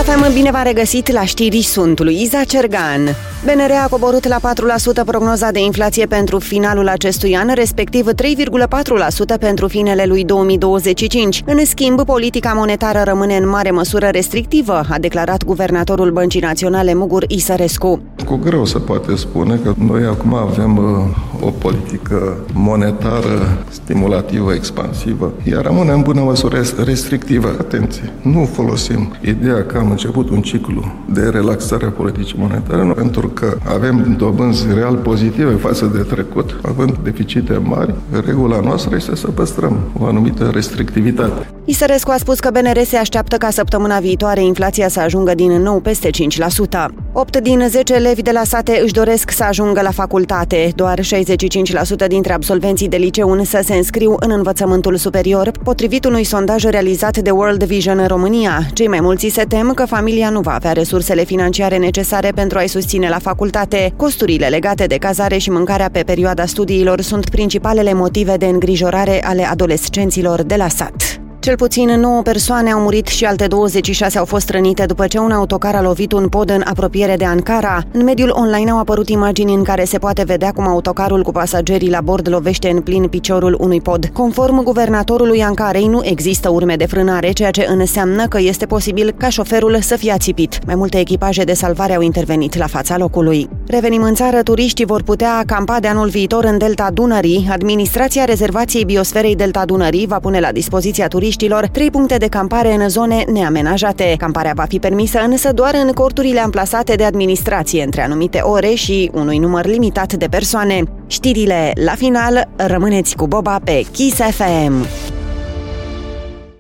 FM, bine v-am regăsit la știri, sunt Luiza Cergan. BNR a coborât la 4% prognoza de inflație pentru finalul acestui an, respectiv 3,4% pentru finele lui 2025. În schimb, politica monetară rămâne în mare măsură restrictivă, a declarat guvernatorul Băncii Naționale Mugur Isărescu. Cu greu se poate spune că noi acum avem o politică monetară stimulativă, expansivă, iar rămâne în bună măsură restrictivă. Atenție, nu folosim ideea că am început un ciclu de relaxare a politicii monetare, pentru că avem dobânzi real pozitive față de trecut, având deficite mari, regula noastră este să păstrăm o anumită restrictivitate. Isărescu a spus că BNR se așteaptă ca săptămâna viitoare inflația să ajungă din nou peste 5%. 8 din 10 elevi de la sate își doresc să ajungă la facultate. Doar 65% dintre absolvenții de liceu însă se înscriu în învățământul superior, potrivit unui sondaj realizat de World Vision în România. Cei mai mulți se tem că familia nu va avea resursele financiare necesare pentru a-i susține la facultate. Costurile legate de cazare și mâncarea pe perioada studiilor sunt principalele motive de îngrijorare ale adolescenților de la sat. Cel puțin 9 persoane au murit și alte 26 au fost rănite după ce un autocar a lovit un pod în apropiere de Ankara. În mediul online au apărut imagini în care se poate vedea cum autocarul cu pasagerii la bord lovește în plin piciorul unui pod. Conform guvernatorului Ankarei, nu există urme de frânare, ceea ce înseamnă că este posibil ca șoferul să fie ațipit. Mai multe echipaje de salvare au intervenit la fața locului. Revenim în țară, turiștii vor putea acampa de anul viitor în Delta Dunării. Administrația rezervației biosferei Delta Dunării va pune la dispoziția turiștilor 3 puncte de campare în zone neamenajate. Camparea va fi permisă însă doar în corturile amplasate de administrație între anumite ore și unui număr limitat de persoane. Știrile la final, rămâneți cu Boba pe Kiss FM.